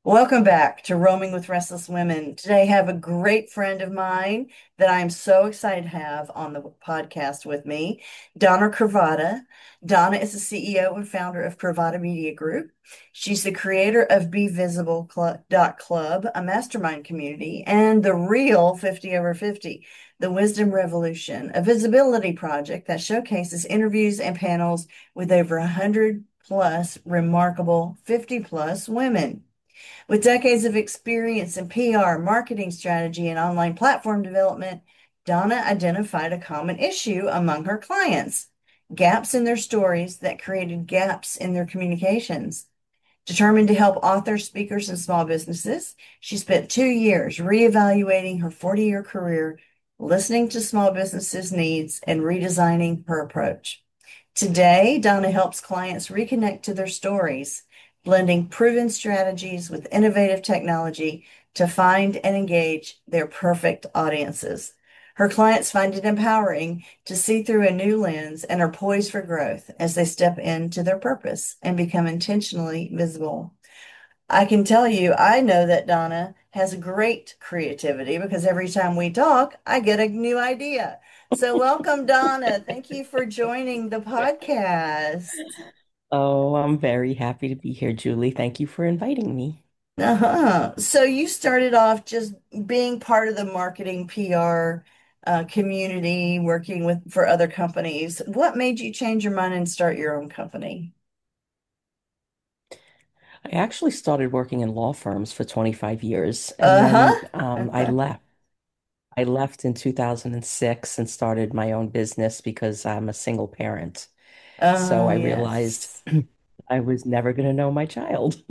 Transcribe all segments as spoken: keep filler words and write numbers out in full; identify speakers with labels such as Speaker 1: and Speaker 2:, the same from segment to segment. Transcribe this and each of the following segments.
Speaker 1: Welcome back to Roaming with Restless Women. Today I have a great friend of mine that I'm so excited to have on the podcast with me, Donna Cravatta. Donna is the C E O and founder of Cravatta Media Group. She's the creator of Be Visible Club, dot Club, a mastermind community, and the real fifty over fifty, the Wisdom Revolution, a visibility project that showcases interviews and panels with over one hundred plus remarkable fifty plus women. With decades of experience in P R, marketing strategy, and online platform development, Donna identified a common issue among her clients: gaps in their stories that created gaps in their communications. Determined to help authors, speakers, and small businesses, she spent two years reevaluating her forty year career, listening to small businesses' needs, and redesigning her approach. Today, Donna helps clients reconnect to their stories, blending proven strategies with innovative technology to find and engage their perfect audiences. Her clients find it empowering to see through a new lens and are poised for growth as they step into their purpose and become intentionally visible. I can tell you, I know that Donna has great creativity because every time we talk, I get a new idea. So, welcome, Donna. Thank you for joining the podcast.
Speaker 2: Oh, I'm very happy to be here, Julie. Thank you for inviting me.
Speaker 1: Uh-huh. So, you started off just being part of the marketing P R uh, community, working with for other companies. What made you change your mind and start your own company?
Speaker 2: I actually started working in law firms for twenty-five years, and then um, I
Speaker 1: Uh-huh.
Speaker 2: left. I left in two thousand six and started my own business because I'm a single parent. So
Speaker 1: Oh,
Speaker 2: I realized
Speaker 1: yes.
Speaker 2: I was never going to know my child.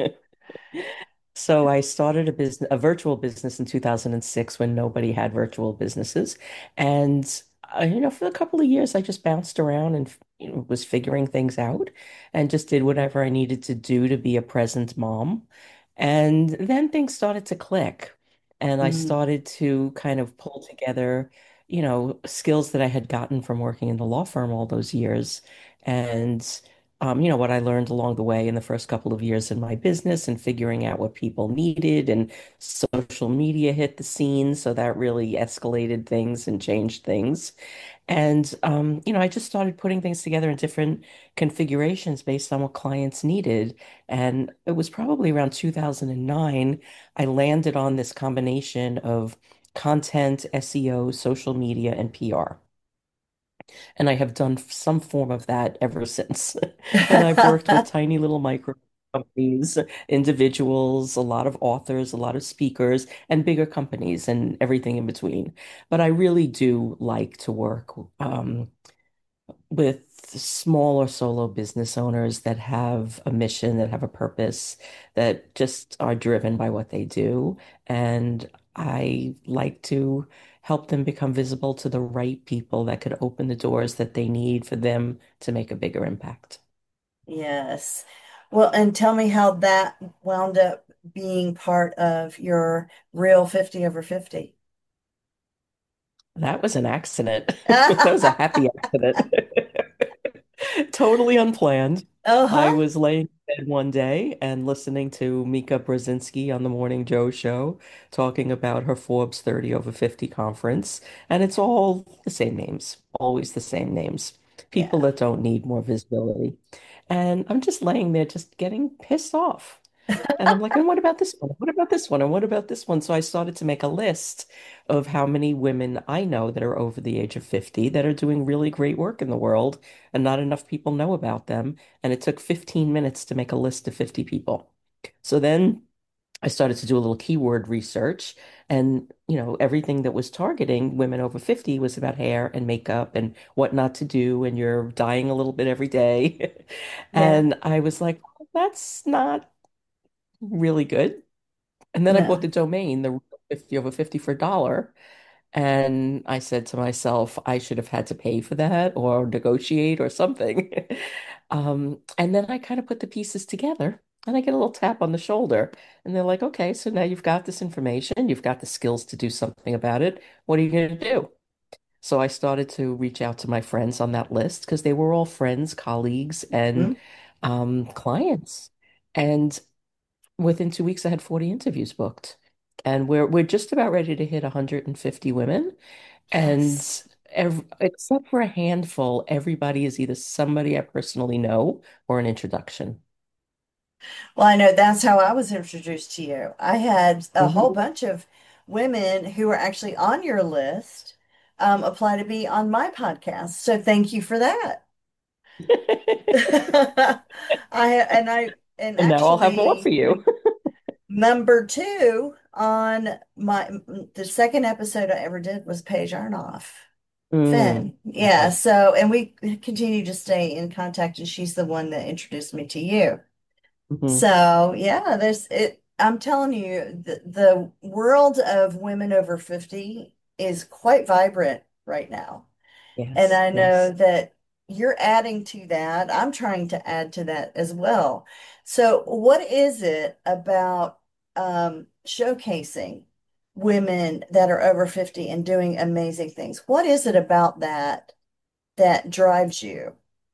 Speaker 2: So I started a business, a virtual business in two thousand six when nobody had virtual businesses. And uh, you know, for a couple of years, I just bounced around and you know, was figuring things out and just did whatever I needed to do to be a present mom. And then things started to click. And I
Speaker 1: Mm,
Speaker 2: started to kind of pull together, you know, skills that I had gotten from working in the law firm all those years. And um, you know, what I learned along the way in the first couple of years in my business and figuring out what people needed, and social media hit the scene. So that really escalated things and changed things. And, um, you know, I just started putting things together in different configurations based on what clients needed. And it was probably around two thousand nine, I landed on this combination of content, S E O, social media, and P R. And I have done some form of that ever since. And I've worked with tiny little micro companies, individuals, a lot of authors, a lot of speakers, and bigger companies and everything in between. But I really do like to work um, with smaller solo business owners that have a mission, that have a purpose, that just are driven by what they do. And I like to help them become visible to the right people that could open the doors that they need for them to make a bigger impact.
Speaker 1: Yes. Well, and tell me how that wound up being part of your real fifty over fifty.
Speaker 2: That was an accident. That was a happy accident. Totally unplanned. I
Speaker 1: Uh-huh.
Speaker 2: was laying in bed one day and listening to Mika Brzezinski on the Morning Joe show talking about her Forbes thirty over fifty conference. And it's all the same names, always the same names. People
Speaker 1: Yeah.
Speaker 2: that don't need more visibility. And I'm just laying there, just getting pissed off. And I'm like, and what about this one? What about this one? And what about this one? So I started to make a list of how many women I know that are over the age of fifty that are doing really great work in the world, and not enough people know about them. And it took fifteen minutes to make a list of fifty people. So then I started to do a little keyword research, and you know, everything that was targeting women over fifty was about hair and makeup and what not to do, and you're dying a little bit every day.
Speaker 1: Yeah.
Speaker 2: And I was like, that's not really good. And then I bought the
Speaker 1: No.
Speaker 2: domain, the fifty over fifty for a dollar. And I said to myself, I should have had to pay for that or negotiate or something. Um, and then I kind of put the pieces together and I get a little tap on the shoulder. And they're like, okay, so now you've got this information, you've got the skills to do something about it. What are you going to do? So I started to reach out to my friends on that list because they were all friends, colleagues, and
Speaker 1: Mhm.
Speaker 2: um, clients. And within two weeks, I had forty interviews booked. And we're we're just about ready to hit one hundred fifty women. And
Speaker 1: Yes.
Speaker 2: ev except for a handful, everybody is either somebody I personally know or an introduction.
Speaker 1: Well, I know that's how I was introduced to you. I had a whole
Speaker 2: Mhm.
Speaker 1: bunch of women who were actually on your list um, apply to be on my podcast. So thank you for that. I and I and
Speaker 2: And now I'll have more for
Speaker 1: actually
Speaker 2: you.
Speaker 1: number two on my the second episode I ever did was Paige Arnoff.
Speaker 2: Mm,
Speaker 1: Finn. Yeah,
Speaker 2: okay.
Speaker 1: so and we continue to stay in contact and she's the one that introduced me to you.
Speaker 2: Hmm.
Speaker 1: So yeah, there's it. I'm telling you, the, the world of women over fifty is quite vibrant right now. And
Speaker 2: Yes,
Speaker 1: I know
Speaker 2: yes.
Speaker 1: that you're adding to that. I'm trying to add to that as well. So what is it about um, showcasing women that are over fifty and doing amazing things? What is it about that that drives you?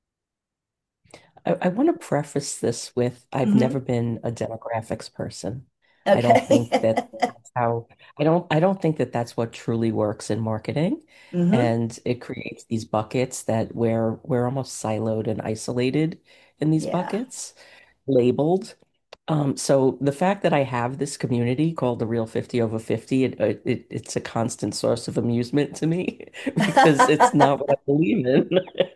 Speaker 2: I, I want to preface this with I've
Speaker 1: Hmm.
Speaker 2: never been a demographics person. I don't
Speaker 1: Okay.
Speaker 2: think that that's how I don't I don't think that that's what truly works in marketing.
Speaker 1: Hmm.
Speaker 2: And it creates these buckets that where we're almost siloed and isolated in these
Speaker 1: Yeah.
Speaker 2: buckets, labeled. Um, so the fact that I have this community called the Real fifty Over fifty, it, it, it- it's a constant source of amusement to me because it's not what I believe in.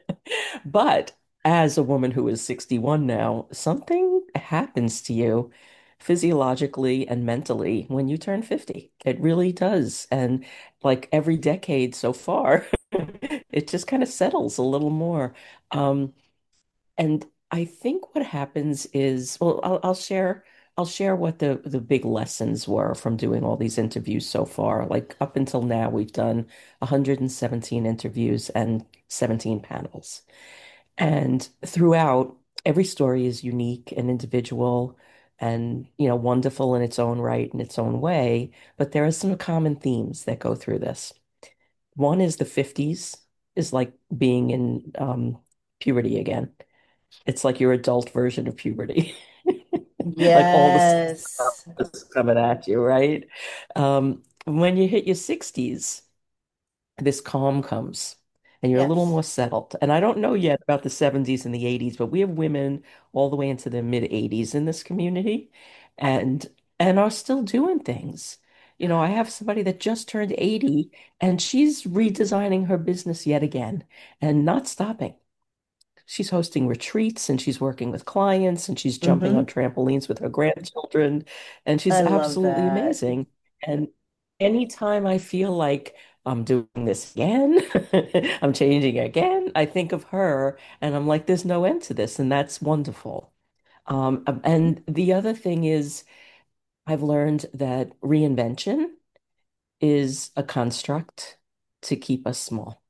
Speaker 2: But as a woman who is sixty-one now, something happens to you physiologically and mentally when you turn fifty. It really does. And like every decade so far, it just kind of settles a little more. Um, and I think what happens is, well, I'll, I'll share, I'll share what the the big lessons were from doing all these interviews so far. Like up until now, we've done one hundred seventeen interviews and seventeen panels. And throughout, every story is unique and individual and, you know, wonderful in its own right, in its own way. But there are some common themes that go through this. One is the fifties is like being in um, puberty again. It's like your adult version of puberty. Like all the stuff
Speaker 1: Yes.
Speaker 2: is coming at you, right? Um, when you hit your sixties, this calm comes and you're a little
Speaker 1: Yes.
Speaker 2: more settled. And I don't know yet about the seventies and the eighties, but we have women all the way into the mid eighties in this community and and are still doing things. You know, I have somebody that just turned eighty and she's redesigning her business yet again and not stopping. She's hosting retreats and she's working with clients and she's jumping on
Speaker 1: Hmm.
Speaker 2: trampolines with her grandchildren and she's
Speaker 1: I love
Speaker 2: absolutely
Speaker 1: that.
Speaker 2: amazing. And anytime I feel like I'm doing this again, I'm changing again, I think of her and I'm like, there's no end to this, and that's wonderful. Um, um, and the other thing is, I've learned that reinvention is a construct to keep us small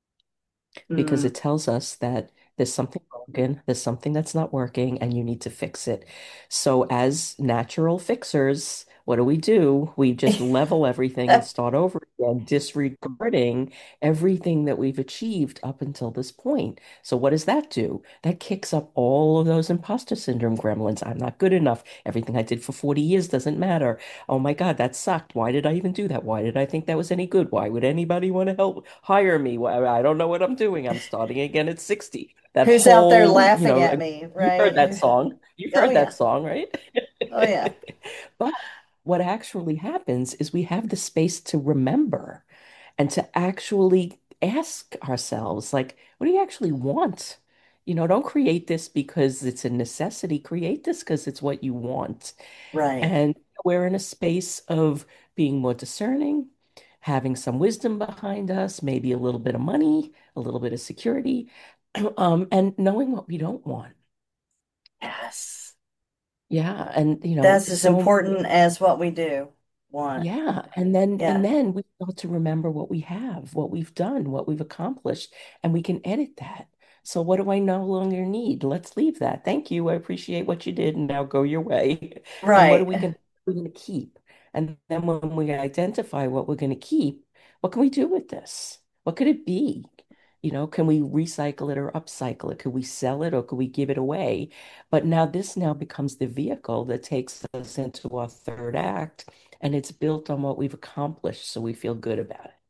Speaker 2: because
Speaker 1: Mm.
Speaker 2: it tells us that there's something broken, there's something that's not working, and you need to fix it. So, as natural fixers, what do we do? We just level everything and start over again, disregarding everything that we've achieved up until this point. So, what does that do? That kicks up all of those imposter syndrome gremlins. I'm not good enough. Everything I did for forty years doesn't matter. Oh my God, that sucked. Why did I even do that? Why did I think that was any good? Why would anybody want to help hire me? Why, I don't know what I'm doing. I'm starting again at sixty. That
Speaker 1: Who's out there
Speaker 2: whole, you
Speaker 1: laughing
Speaker 2: know,
Speaker 1: at
Speaker 2: uh,
Speaker 1: me,
Speaker 2: you've heard that
Speaker 1: right?
Speaker 2: song. You've
Speaker 1: Oh
Speaker 2: heard that
Speaker 1: yeah.
Speaker 2: song, right?
Speaker 1: Oh yeah.
Speaker 2: But what actually happens is we have the space to remember and to actually ask ourselves, like, what do you actually want? You know, don't create this because it's a necessity. Create this because it's what you want.
Speaker 1: Right.
Speaker 2: And we're in a space of being more discerning, having some wisdom behind us, maybe a little bit of money, a little bit of security, um, and knowing what we don't want.
Speaker 1: Yes.
Speaker 2: Yeah. And, you know,
Speaker 1: That's as
Speaker 2: so
Speaker 1: important as what we do want.
Speaker 2: yeah, and then and
Speaker 1: Yeah.
Speaker 2: then we start to remember what we have, what we've done, what we've accomplished, and we can edit that. So what do I no longer need? Let's leave that. Thank you. I appreciate what you did, and now go your way. And what are
Speaker 1: Right.
Speaker 2: we going we're going to keep? And then when we identify what we're going to keep, what can we do with this? What could it be? You know, can we recycle it or upcycle it? Could we sell it or could we give it away? But now this now becomes the vehicle that takes us into our third act, and it's built on what we've accomplished, so we feel good about it.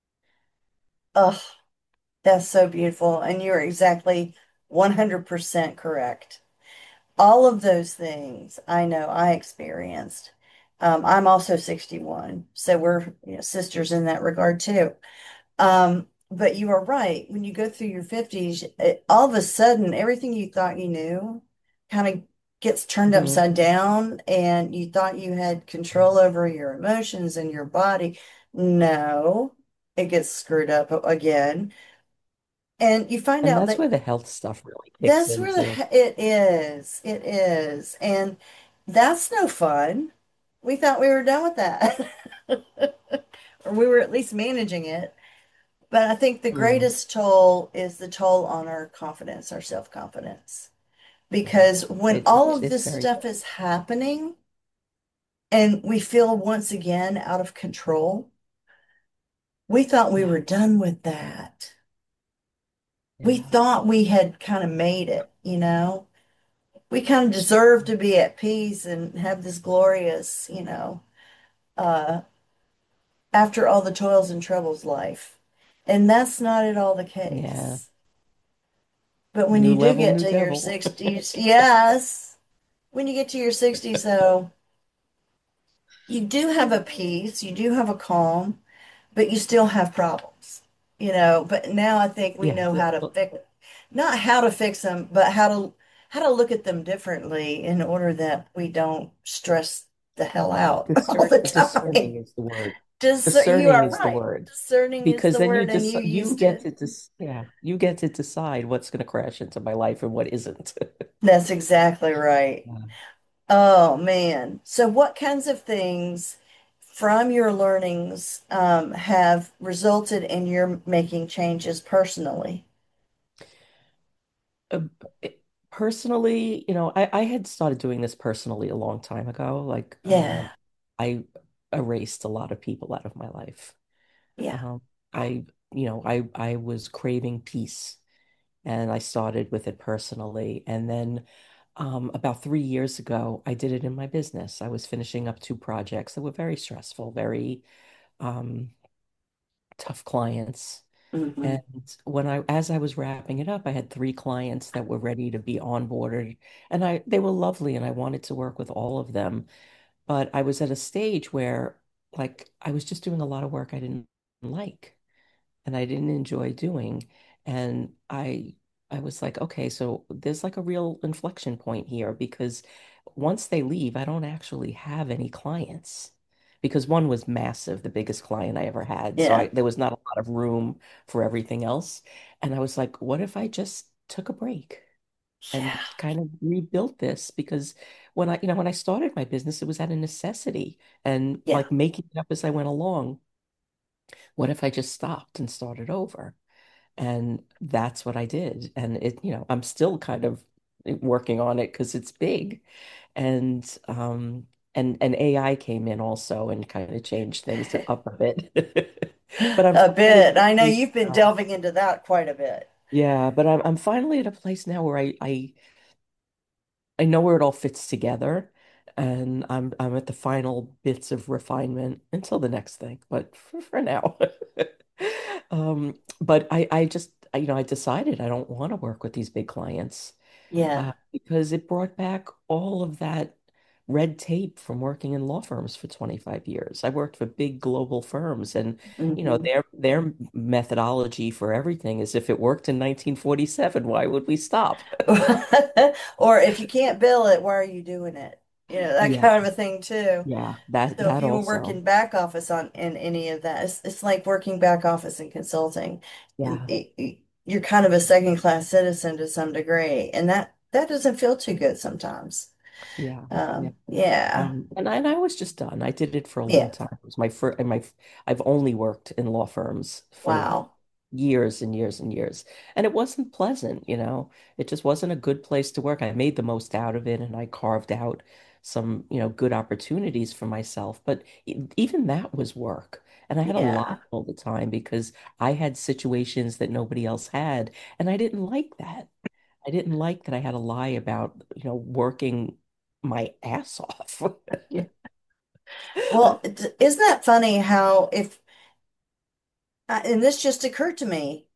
Speaker 1: Oh, that's so beautiful. And you're exactly one hundred percent correct. All of those things I know I experienced. Um, I'm also sixty-one, so we're, you know, sisters in that regard too. Um, but you are right. When you go through your fifties, it, all of a sudden, everything you thought you knew kind of gets turned
Speaker 2: Hmm.
Speaker 1: upside down, and you thought you had control over your emotions and your body. No, it gets screwed up again. And you find
Speaker 2: And
Speaker 1: out
Speaker 2: that's
Speaker 1: that
Speaker 2: where the health stuff really kicks
Speaker 1: that's
Speaker 2: in
Speaker 1: where
Speaker 2: too.
Speaker 1: the, it is. It is. And that's no fun. We thought we were done with that, or we were at least managing it. But I think the
Speaker 2: Mm.
Speaker 1: greatest toll is the toll on our confidence, our self-confidence. Because when
Speaker 2: It's
Speaker 1: all
Speaker 2: it's
Speaker 1: of
Speaker 2: it's
Speaker 1: this
Speaker 2: very
Speaker 1: stuff is happening and we feel once again out of control, we thought we
Speaker 2: yeah,
Speaker 1: were done with that. We
Speaker 2: yeah,
Speaker 1: thought we had kind of made it, you know? We kind of deserve to be at peace and have this glorious, you know, uh, after all the toils and troubles life. And that's not at all the
Speaker 2: yeah.
Speaker 1: case. But when
Speaker 2: New
Speaker 1: you do
Speaker 2: level,
Speaker 1: get
Speaker 2: new
Speaker 1: to your
Speaker 2: devil.
Speaker 1: sixties, yes, when you get to your sixties, though, you do have a peace, you do have a calm, but you still have problems, you know. But now I think we
Speaker 2: Yeah.
Speaker 1: know how to
Speaker 2: Well,
Speaker 1: fix, not how to fix them, but how to how to look at them differently in order that we don't stress the hell out all
Speaker 2: discern,
Speaker 1: the time.
Speaker 2: discerning is the word.
Speaker 1: Dis you
Speaker 2: Discerning
Speaker 1: are
Speaker 2: is the
Speaker 1: right.
Speaker 2: word.
Speaker 1: Discerning is
Speaker 2: Because
Speaker 1: the
Speaker 2: then you
Speaker 1: word, and
Speaker 2: just
Speaker 1: you
Speaker 2: you
Speaker 1: used
Speaker 2: get
Speaker 1: it.
Speaker 2: to dis yeah, you get to decide what's going to crash into my life and what isn't.
Speaker 1: That's exactly right.
Speaker 2: Yeah.
Speaker 1: Oh man. So what kinds of things from your learnings um, have resulted in your making changes personally?
Speaker 2: Uh, it- Personally, you know, I, I had started doing this personally a long time ago. Like, um,
Speaker 1: Yeah,
Speaker 2: I erased a lot of people out of my life.
Speaker 1: yeah.
Speaker 2: Um, I, you know, I I was craving peace, and I started with it personally. And then, um, about three years ago, I did it in my business. I was finishing up two projects that were very stressful, very um, tough clients.
Speaker 1: Hmm.
Speaker 2: And when I, as I was wrapping it up, I had three clients that were ready to be onboarded, and I, they were lovely, and I wanted to work with all of them. But I was at a stage where, like, I was just doing a lot of work I didn't like and I didn't enjoy doing. And I I was like, okay, so there's like a real inflection point here because once they leave, I don't actually have any clients. Because one was massive, the biggest client I ever had. So
Speaker 1: Yeah,
Speaker 2: I, there was not a lot of room for everything else. And I was like, what if I just took a break and
Speaker 1: yeah,
Speaker 2: kind of rebuilt this? Because when I, you know, when I started my business, it was out of necessity and
Speaker 1: yeah.
Speaker 2: like making it up as I went along. What if I just stopped and started over? And that's what I did. And it, you know, I'm still kind of working on it because it's big. And um and and A I came in also and kind of changed things up a bit. But I'm
Speaker 1: A
Speaker 2: finally at
Speaker 1: bit.
Speaker 2: a
Speaker 1: I know
Speaker 2: place
Speaker 1: you've been
Speaker 2: now.
Speaker 1: delving into that quite a bit.
Speaker 2: Yeah, but I'm I'm finally at a place now where I I I know where it all fits together. And I'm I'm at the final bits of refinement until the next thing. But for, for now. Um, but I, I just, I- you know, I decided I don't want to work with these big clients uh,
Speaker 1: Yeah.
Speaker 2: because it brought back all of that red tape from working in law firms for twenty-five years. I worked for big global firms and, you know,
Speaker 1: Hmm.
Speaker 2: their their methodology for everything is if it worked in nineteen forty-seven, why would we stop?
Speaker 1: Or if you can't bill it, why are you doing it? You know, that
Speaker 2: Yeah,
Speaker 1: kind of a thing too.
Speaker 2: yeah, that
Speaker 1: So if
Speaker 2: that
Speaker 1: you were
Speaker 2: also.
Speaker 1: working back office on in any of that, it's, it's like working back office in consulting. And
Speaker 2: Yeah,
Speaker 1: it- it- you're kind of a second class citizen to some degree, and that that doesn't feel too good sometimes.
Speaker 2: yeah, yeah.
Speaker 1: Um, yeah,
Speaker 2: Um, and I, and I was just done. I did it for a long
Speaker 1: yeah.
Speaker 2: time. It was my first, my, I've only worked in law firms for
Speaker 1: Wow.
Speaker 2: years and years and years. And it wasn't pleasant, you know. It just wasn't a good place to work. I made the most out of it and I carved out. some, you know, good opportunities for myself. But e- even that was work. And I had a lie
Speaker 1: Yeah.
Speaker 2: all the time because I had situations that nobody else had. And I didn't like that. I didn't like that I had to lie about, you know, working my ass off.
Speaker 1: Yeah. Well, d- isn't that funny how if, uh, and this just occurred to me,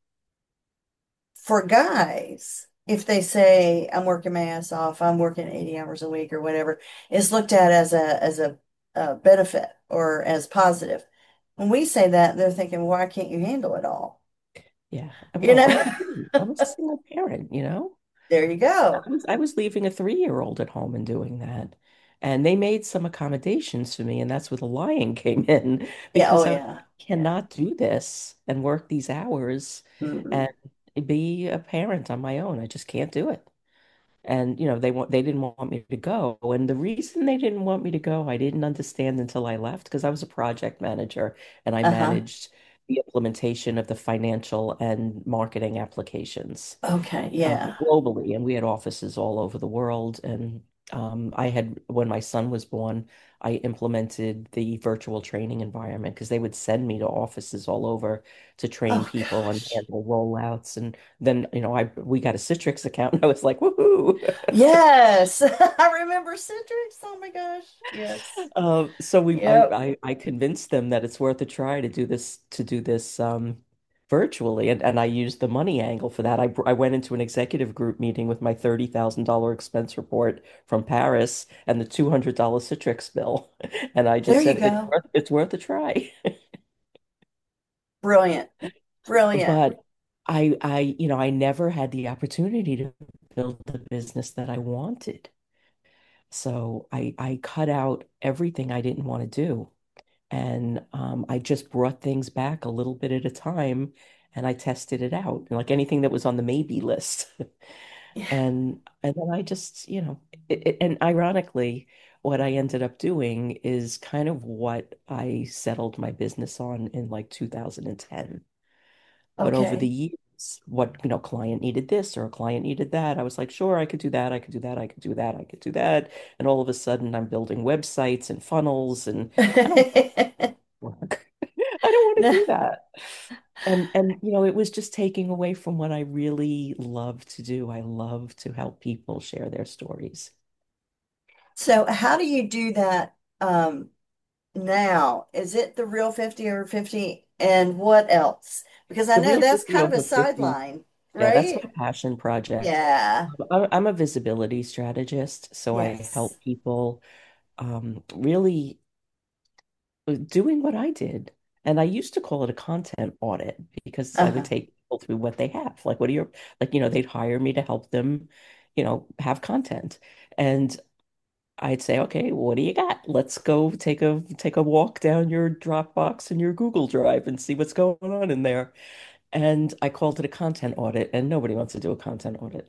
Speaker 1: for guys, if they say I'm working my ass off, I'm working eighty hours a week or whatever, it's looked at as a as a, a benefit or as positive. When we say that, they're thinking, why can't you handle it all?
Speaker 2: Yeah.
Speaker 1: You
Speaker 2: Well, I
Speaker 1: know?
Speaker 2: was, I was a single parent, you know?
Speaker 1: There you go.
Speaker 2: I was, I was leaving a three-year-old at home and doing that. And they made some accommodations for me, and that's where the lying came in
Speaker 1: Yeah, oh
Speaker 2: because I
Speaker 1: yeah. Yeah.
Speaker 2: cannot do this and work these hours
Speaker 1: Mm.
Speaker 2: and be a parent on my own. I just can't do it. And you know, they want they didn't want me to go. And the reason they didn't want me to go, I didn't understand until I left because I was a project manager and I
Speaker 1: Uh-huh.
Speaker 2: managed the implementation of the financial and marketing applications
Speaker 1: Okay,
Speaker 2: um,
Speaker 1: yeah.
Speaker 2: globally, and we had offices all over the world. And um, I had, when my son was born, I implemented the virtual training environment because they would send me to offices all over to train
Speaker 1: Oh
Speaker 2: people and
Speaker 1: gosh.
Speaker 2: handle rollouts. And then, you know, I we got a Citrix account, and I was like, woohoo!
Speaker 1: Yes. I remember Citrix. Oh my gosh. Yes.
Speaker 2: Uh, so we, I,
Speaker 1: Yep.
Speaker 2: I, I convinced them that it's worth a try to do this, to do this um, virtually, and, and I used the money angle for that. I, br- I went into an executive group meeting with my thirty thousand dollars expense report from Paris and the two hundred dollars Citrix bill, and I
Speaker 1: There
Speaker 2: just
Speaker 1: you
Speaker 2: said it's
Speaker 1: go.
Speaker 2: worth, it's worth a try.
Speaker 1: Brilliant. Brilliant.
Speaker 2: But I, I, you know, I never had the opportunity to build the business that I wanted. So I, I cut out everything I didn't want to do. And um, I just brought things back a little bit at a time and I tested it out, like anything that was on the maybe list.
Speaker 1: Yeah.
Speaker 2: And and then I just, you know, it, it- and ironically, what I ended up doing is kind of what I settled my business on in like two thousand ten. But over the
Speaker 1: Okay.
Speaker 2: years, what, you know, client needed this or a client needed that, I was like, sure, I could do that, I could do that, I could do that, I could do that. And all of a sudden, I'm building websites and funnels, and I don't work. I don't want to
Speaker 1: No.
Speaker 2: do that. And and you know, it was just taking away from what I really love to do. I love to help people share their stories.
Speaker 1: So how do you do that um now? Is it the real fifty over fifty and what else? Because I
Speaker 2: The
Speaker 1: know
Speaker 2: Real
Speaker 1: that's
Speaker 2: fifty
Speaker 1: kind of a
Speaker 2: over fifty,
Speaker 1: sideline,
Speaker 2: yeah, that's my
Speaker 1: right?
Speaker 2: passion project.
Speaker 1: Yeah.
Speaker 2: I- I'm a visibility strategist, so I
Speaker 1: Yes.
Speaker 2: help people um, really doing what I did. And I used to call it a content audit because I would
Speaker 1: Uh-huh.
Speaker 2: take people through what they have. Like, what are your, like, you know, they'd hire me to help them, you know, have content. And I'd say, okay, what do you got? Let's go take a take a walk down your Dropbox and your Google Drive and see what's going on in there. And I called it a content audit, and nobody wants to do a content audit.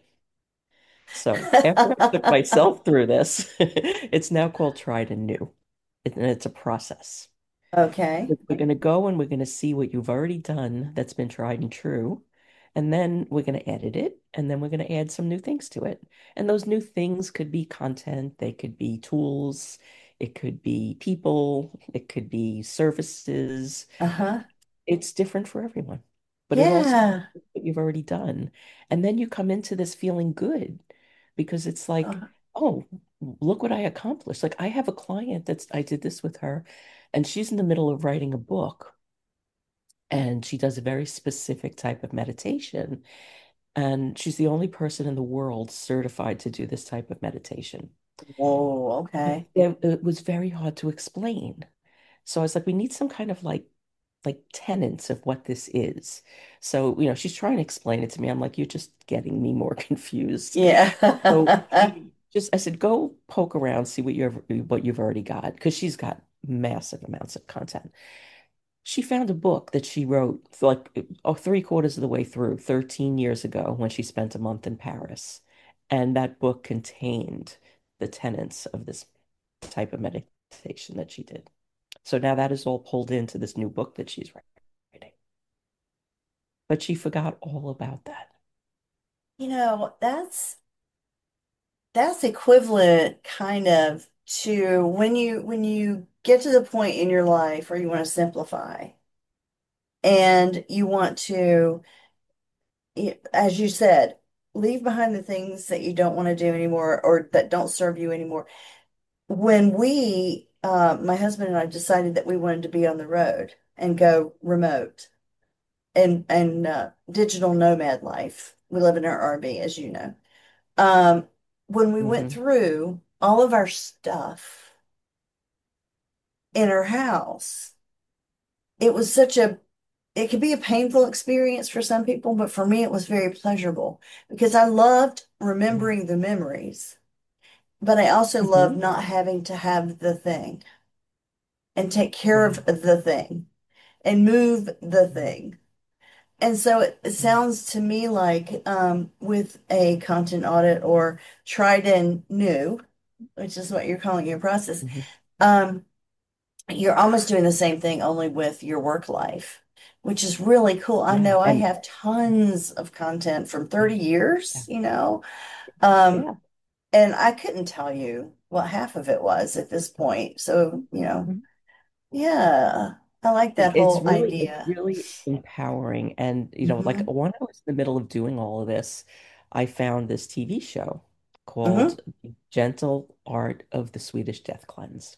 Speaker 2: So after I took myself through this, it's now called Tried and New. And it's a process.
Speaker 1: Okay.
Speaker 2: We're going to go and we're going to see what you've already done that's been tried and true. And then we're going to edit it. And then we're going to add some new things to it. And those new things could be content, they could be tools, it could be people, it could be services.
Speaker 1: Uh-huh.
Speaker 2: It's different for everyone, but it all starts
Speaker 1: Yeah.
Speaker 2: with what you've already done. And then you come into this feeling good because it's like,
Speaker 1: Uh,
Speaker 2: oh, look what I accomplished. Like I have a client that's, I did this with her, and she's in the middle of writing a book, and she does a very specific type of meditation. And she's the only person in the world certified to do this type of meditation.
Speaker 1: Whoa,
Speaker 2: But
Speaker 1: okay.
Speaker 2: it, it was very hard to explain. So I was like, we need some kind of like like tenets of what this is. So, you know, she's trying to explain it to me. I'm like, you're just getting me more confused. So
Speaker 1: Yeah.
Speaker 2: she just, I said, go poke around, see what you've what you've already got, because she's got massive amounts of content. She found a book that she wrote like oh, three quarters of the way through, thirteen years ago when she spent a month in Paris. And that book contained the tenets of this type of meditation that she did. So now that is all pulled into this new book that she's writing. But she forgot all about that.
Speaker 1: You know, that's that's equivalent kind of. to when you when you get to the point in your life where you want to simplify and you want to, as you said, leave behind the things that you don't want to do anymore or that don't serve you anymore. When we, uh, my husband and I decided that we wanted to be on the road and go remote and and uh, digital nomad life. We live in our R V, as you know. Um, when we went
Speaker 2: Hmm.
Speaker 1: through all of our stuff in our house, it was such a it could be a painful experience for some people, but for me, it was very pleasurable because I loved
Speaker 2: Yeah.
Speaker 1: remembering the memories, but I also loved
Speaker 2: Hmm.
Speaker 1: not having to have the thing and take care
Speaker 2: Yeah.
Speaker 1: of the thing and move the
Speaker 2: Yeah.
Speaker 1: thing. And so it, it
Speaker 2: Yeah.
Speaker 1: sounds to me like um, with a content audit or tried and new, which is what you're calling your process,
Speaker 2: Hmm.
Speaker 1: um, you're almost doing the same thing only with your work life, which is really cool. I
Speaker 2: Yeah.
Speaker 1: know I
Speaker 2: And
Speaker 1: have tons of content from thirty
Speaker 2: yeah.
Speaker 1: years,
Speaker 2: Yeah.
Speaker 1: you know, um,
Speaker 2: Yeah.
Speaker 1: and I couldn't tell you what half of it was at this point. So, you know,
Speaker 2: Mhm.
Speaker 1: yeah, I like that
Speaker 2: It's
Speaker 1: whole
Speaker 2: really, it's
Speaker 1: idea.
Speaker 2: really empowering. And, you know, like
Speaker 1: Hmm.
Speaker 2: when I was in the middle of doing all of this, I found this T V show
Speaker 1: Hmm.
Speaker 2: called The Gentle Art of the Swedish Death Cleanse.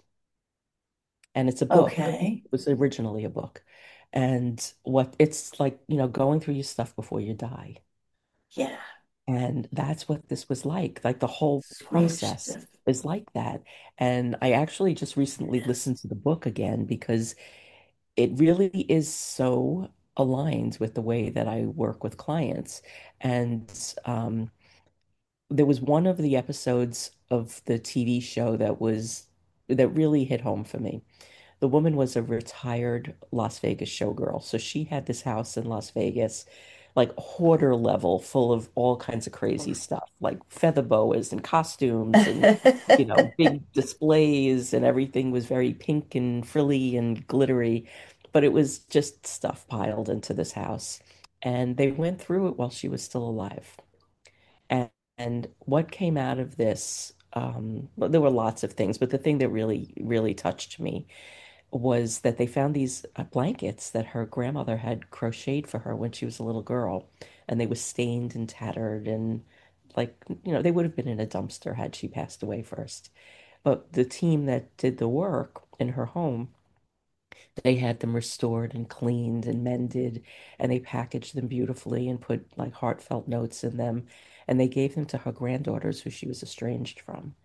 Speaker 2: And it's a book.
Speaker 1: Okay.
Speaker 2: It was originally a book. And what it's like, you know, going through your stuff before you die.
Speaker 1: Yeah.
Speaker 2: And that's what this was like. Like the whole
Speaker 1: Swedish
Speaker 2: process
Speaker 1: Death.
Speaker 2: is like that. And I actually just recently
Speaker 1: It is.
Speaker 2: listened to the book again because it really is so aligned with the way that I work with clients. And um, there was one of the episodes of the T V show that was that really hit home for me. The woman was a retired Las Vegas showgirl. So she had this house in Las Vegas, like hoarder level, full of all kinds of crazy stuff, like feather boas and costumes and, you know, big displays, and everything was very pink and frilly and glittery. But it was just stuff piled into this house. And they went through it while she was still alive. And, and what came out of this, um, well, there were lots of things, but the thing that really, really touched me was that they found these uh, blankets that her grandmother had crocheted for her when she was a little girl, and they were stained and tattered and like, you know, they would have been in a dumpster had she passed away first. But the team that did the work in her home, they had them restored and cleaned and mended, and they packaged them beautifully and put like heartfelt notes in them, and they gave them to her granddaughters who she was estranged from.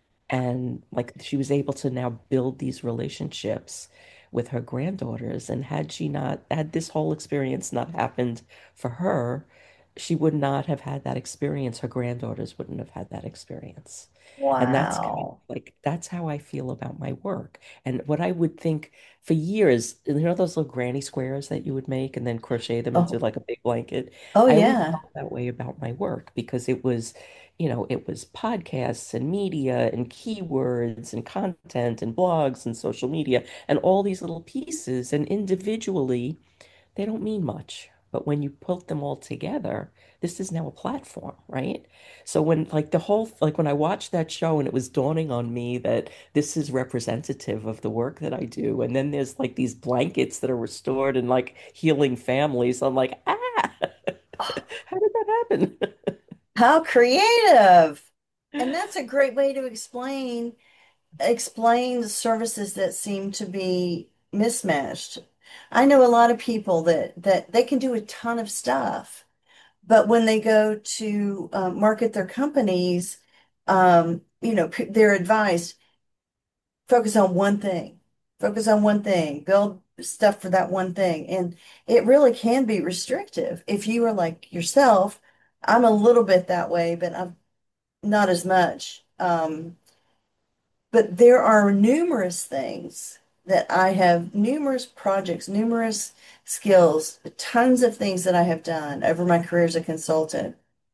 Speaker 2: And like she was able to now build these relationships with her granddaughters. And had she not had this whole experience not happened for her, she would not have had that experience. Her granddaughters wouldn't have had that experience. And that's kind of
Speaker 1: Wow.
Speaker 2: like that's how I feel about my work. And what I would think for years, you know those little granny squares that you would make and then crochet them into
Speaker 1: Oh,
Speaker 2: like a big blanket?
Speaker 1: oh
Speaker 2: I always
Speaker 1: yeah.
Speaker 2: felt that way about my work because it was, you know, it was podcasts and media and keywords and content and blogs and social media and all these little pieces. And individually, they don't mean much. But when you put them all together, this is now a platform, right? So when like the whole like when I watched that show and it was dawning on me that this is representative of the work that I do, and then there's like these blankets that are restored and like healing families, I'm like, ah,
Speaker 1: Oh,
Speaker 2: how did that happen?
Speaker 1: how creative. And that's a great way to explain explain the services that seem to be mismatched. I know a lot of people that that they can do a ton of stuff, but when they go to uh, market their companies, um, you know, p- they're advised focus on one thing, focus on one thing, build stuff for that one thing, and it really can be restrictive. If you are like yourself, I'm a little bit that way, but I'm not as much. Um, But there are numerous things that I have, numerous projects, numerous skills, tons of things that I have done over my career as a consultant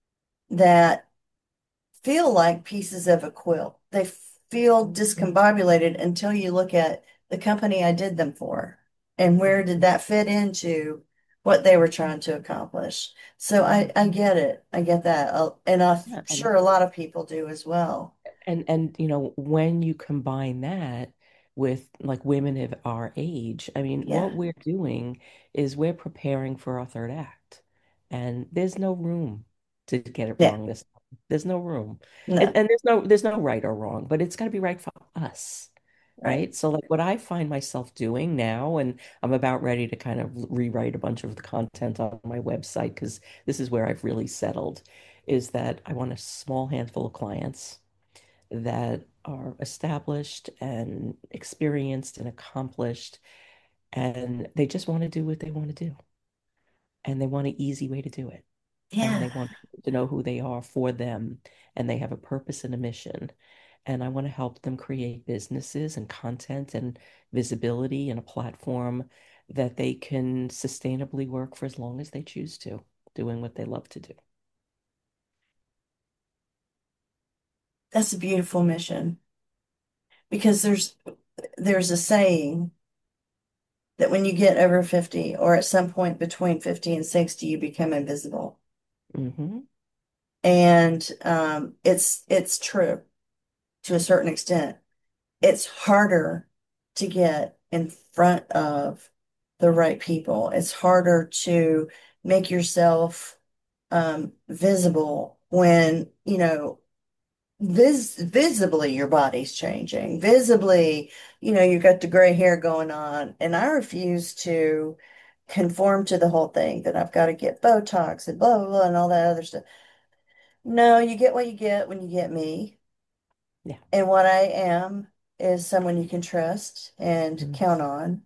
Speaker 1: that feel like pieces of a quilt. They feel discombobulated until you look at the company I did them for and where did that fit into what they were trying to accomplish. So I, I get it. I get that. Uh, And I'm
Speaker 2: Yeah, and
Speaker 1: sure a lot of people do as well.
Speaker 2: And and you know, when you combine that with like women of our age, I mean,
Speaker 1: Yeah.
Speaker 2: what we're doing is we're preparing for our third act. And there's no room to get it
Speaker 1: Yeah.
Speaker 2: wrong this time. There's no room. And
Speaker 1: No.
Speaker 2: and there's no there's no right or wrong, but it's got to be right for us.
Speaker 1: Right.
Speaker 2: Right. So like what I find myself doing now, and I'm about ready to kind of rewrite a bunch of the content on my website because this is where I've really settled, is that I want a small handful of clients that are established and experienced and accomplished, and they just want to do what they want to do. And they want an easy way to do it. And
Speaker 1: Yeah.
Speaker 2: they want people to know who they are for them. And they have a purpose and a mission. And I want to help them create businesses and content and visibility and a platform that they can sustainably work for as long as they choose to, doing what they love to do.
Speaker 1: That's a beautiful mission because there's there's a saying that when you get over fifty or at some point between fifty and sixty, you become invisible.
Speaker 2: Hmm.
Speaker 1: And um, it's it's true to a certain extent. It's harder to get in front of the right people. It's harder to make yourself um, visible when, you know, vis visibly your body's changing. Visibly, you know, you got the gray hair going on. And I refuse to conform to the whole thing that I've got to get Botox and blah, blah, blah, and all that other stuff. No, you get what you get when you get me.
Speaker 2: Yeah.
Speaker 1: And what I am is someone you can trust and
Speaker 2: Mhm.
Speaker 1: count on.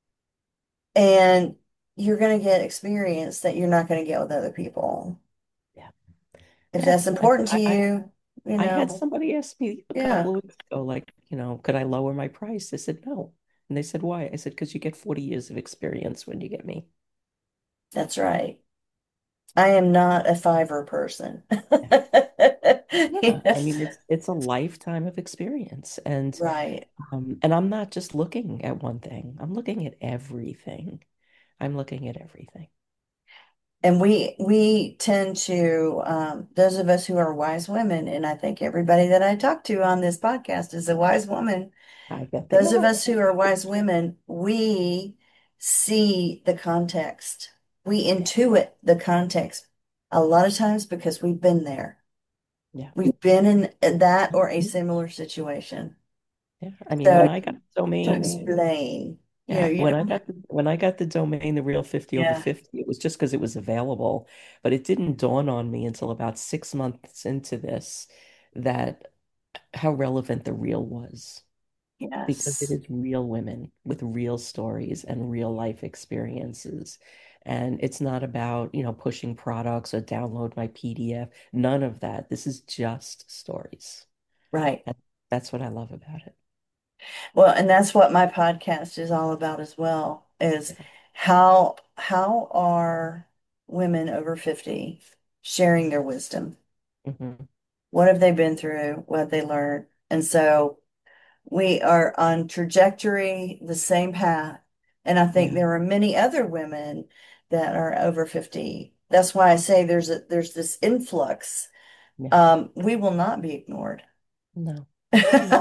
Speaker 1: And you're going to get experience that you're not going to get with other people.
Speaker 2: Yeah.
Speaker 1: If
Speaker 2: Yeah.
Speaker 1: that's
Speaker 2: Like
Speaker 1: important to
Speaker 2: I, I
Speaker 1: you, you
Speaker 2: I had
Speaker 1: know,
Speaker 2: somebody ask me a
Speaker 1: yeah,
Speaker 2: couple of weeks ago, like, you know, could I lower my price? I said no. And they said, why? I said, because you get forty years of experience when you get me.
Speaker 1: that's right. I am not a fiver person.
Speaker 2: Yeah. Yeah. I
Speaker 1: Yes,
Speaker 2: mean, it's it's a lifetime of experience. And
Speaker 1: right.
Speaker 2: um, and I'm not just looking at one thing. I'm looking at everything. I'm looking at everything.
Speaker 1: And we we tend to um, those of us who are wise women, and I think everybody that I talk to on this podcast is a wise woman.
Speaker 2: I bet they
Speaker 1: Those of
Speaker 2: are.
Speaker 1: us who are wise women, we see the context. We
Speaker 2: Yeah.
Speaker 1: intuit the context a lot of times because we've been there.
Speaker 2: Yeah.
Speaker 1: We've been in that or a
Speaker 2: Mhm.
Speaker 1: similar situation.
Speaker 2: Yeah. I mean,
Speaker 1: So
Speaker 2: when I got the
Speaker 1: to
Speaker 2: domain,
Speaker 1: explain, you know,
Speaker 2: yeah,
Speaker 1: you
Speaker 2: when I
Speaker 1: don't,
Speaker 2: got the when I got the domain, the real fifty over
Speaker 1: yeah,
Speaker 2: fifty, it was just because it was available. But it didn't dawn on me until about six months into this that how relevant the real was. Because it
Speaker 1: yes,
Speaker 2: is real women with real stories and real life experiences. And it's not about, you know, pushing products or download my P D F. None of that. This is just stories.
Speaker 1: right.
Speaker 2: And that's what I love about it.
Speaker 1: Well, and that's what my podcast is all about as well, is
Speaker 2: Yeah.
Speaker 1: how how are women over fifty sharing their wisdom?
Speaker 2: Hmm.
Speaker 1: What have they been through? What have they learned? And so we are on trajectory, the same path. And I think
Speaker 2: Yeah.
Speaker 1: there are many other women that are over fifty. That's why I say there's a there's this influx.
Speaker 2: Yeah.
Speaker 1: Um, we will not be ignored.
Speaker 2: No. No.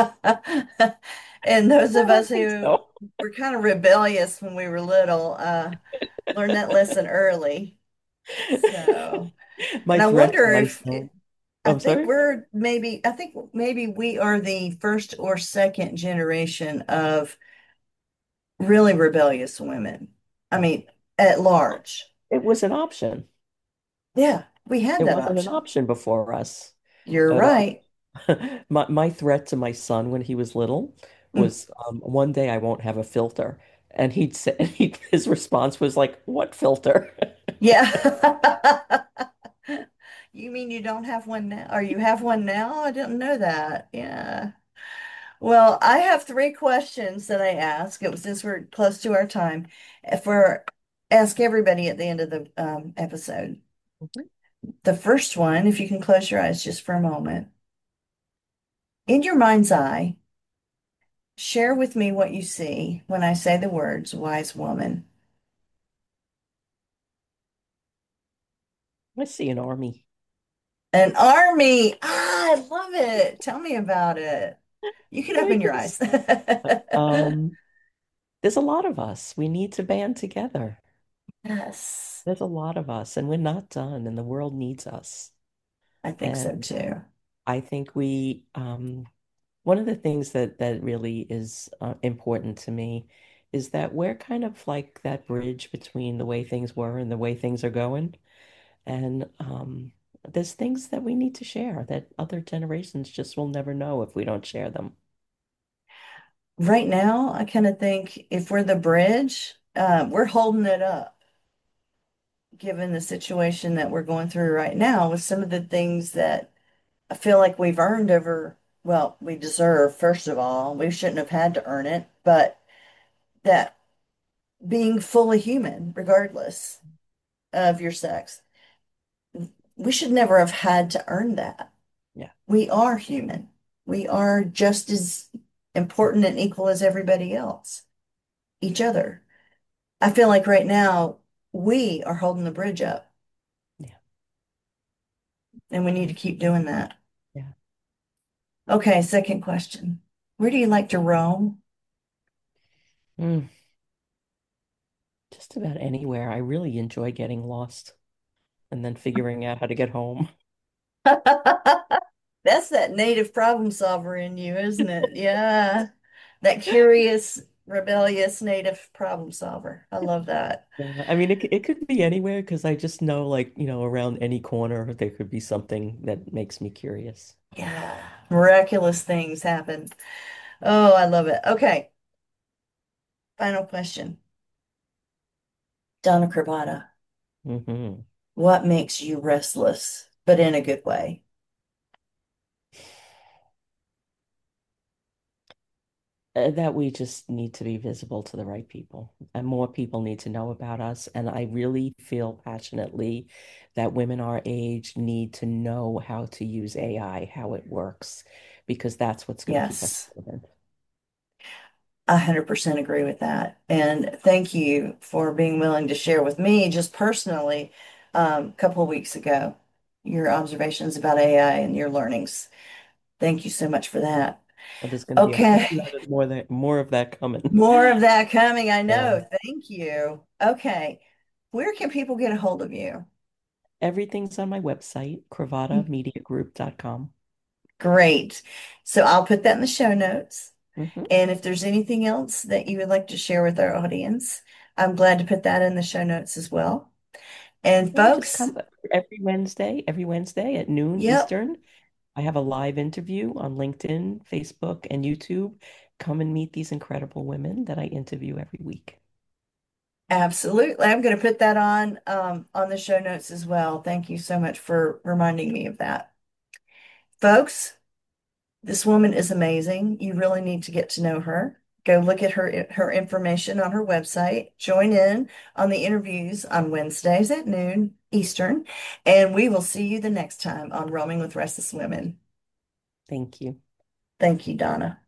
Speaker 1: And those
Speaker 2: I
Speaker 1: of us
Speaker 2: don't think
Speaker 1: who
Speaker 2: so.
Speaker 1: were kind of rebellious when we were little, uh, learned that lesson early. So,
Speaker 2: My
Speaker 1: and I
Speaker 2: threat to
Speaker 1: wonder if
Speaker 2: myself.
Speaker 1: I
Speaker 2: I'm
Speaker 1: think
Speaker 2: sorry?
Speaker 1: we're maybe, I think maybe we are the first or second generation of really rebellious women. I
Speaker 2: Yeah.
Speaker 1: mean, at large.
Speaker 2: It was an option.
Speaker 1: Yeah, we had
Speaker 2: It
Speaker 1: that
Speaker 2: wasn't an
Speaker 1: option.
Speaker 2: option before us
Speaker 1: You're
Speaker 2: at all.
Speaker 1: right.
Speaker 2: My my threat to my son when he was little
Speaker 1: Mm,
Speaker 2: was um, one day I won't have a filter, and he'd say he, his response was like, "What filter?"
Speaker 1: yeah. You mean you don't have one now? Or you have one now? I didn't know that. Yeah. Well, I have three questions that I ask. It was since we're close to our time. If we're ask everybody at the end of the um, episode.
Speaker 2: Mhm.
Speaker 1: The first one, if you can close your eyes just for a moment. In your mind's eye, share with me what you see when I say the words wise woman.
Speaker 2: I see an army.
Speaker 1: An army. Ah, I love it. Tell me about it. You can
Speaker 2: I
Speaker 1: open your eyes.
Speaker 2: just, um, there's a lot of us. We need to band together.
Speaker 1: Yes,
Speaker 2: There's a lot of us, and we're not done, and the world needs us.
Speaker 1: I think so
Speaker 2: And
Speaker 1: too.
Speaker 2: I think we, um, one of the things that that really is uh, important to me is that we're kind of like that bridge between the way things were and the way things are going. And um, there's things that we need to share that other generations just will never know if we don't share them.
Speaker 1: Right now, I kind of think if we're the bridge, uh, we're holding it up, given the situation that we're going through right now with some of the things that I feel like we've earned over, well, we deserve, first of all. We shouldn't have had to earn it, but that being fully human, regardless of your sex, we should never have had to earn that.
Speaker 2: Yeah,
Speaker 1: We are human. We are just as important and equal as everybody else, each other. I feel like right now we are holding the bridge up
Speaker 2: yeah,
Speaker 1: and we need to
Speaker 2: I,
Speaker 1: keep doing that.
Speaker 2: yeah.
Speaker 1: Okay, second question. Where do you like to roam?
Speaker 2: Mm, just about anywhere. I really enjoy getting lost and then figuring out how to get home.
Speaker 1: That's that native problem solver in you, isn't it? Yeah. That curious, rebellious native problem solver. I love that.
Speaker 2: Yeah, I mean, it, c- it could be anywhere because I just know, like, you know, around any corner, there could be something that makes me curious.
Speaker 1: Yeah. Miraculous things happen. Oh, I love it. Okay. Final question. Donna Crabata,
Speaker 2: Hmm.
Speaker 1: what makes you restless, but in a good way?
Speaker 2: Uh, that we just need to be visible to the right people, and more people need to know about us. And I really feel passionately that women our age need to know how to use A I, how it works, because that's what's going to keep us
Speaker 1: Yes.
Speaker 2: relevant.
Speaker 1: I one hundred percent agree with that. And thank you for being willing to share with me, just personally, um, a couple of weeks ago, your observations about A I and your learnings. Thank you so much for that.
Speaker 2: But there's going to be a whole lot
Speaker 1: Okay,
Speaker 2: of more that more of that coming.
Speaker 1: more of that coming, I
Speaker 2: Yeah.
Speaker 1: know. Thank you. Okay, where can people get a hold of you?
Speaker 2: Everything's on my website, cravata media group dot com.
Speaker 1: Great. So I'll put that in the show notes.
Speaker 2: Hmm.
Speaker 1: And if there's anything else that you would like to share with our audience, I'm glad to put that in the show notes as well. And
Speaker 2: No, just
Speaker 1: folks,
Speaker 2: come every Wednesday, every Wednesday at noon
Speaker 1: yep,
Speaker 2: Eastern. I have a live interview on LinkedIn, Facebook, and YouTube. Come and meet these incredible women that I interview every week.
Speaker 1: absolutely. I'm going to put that on um, on the show notes as well. Thank you so much for reminding me of that. Folks, this woman is amazing. You really need to get to know her. Go look at her her information on her website. Join in on the interviews on Wednesdays at noon Eastern, and we will see you the next time on Roaming with Restless Women.
Speaker 2: Thank you.
Speaker 1: Thank you, Donna.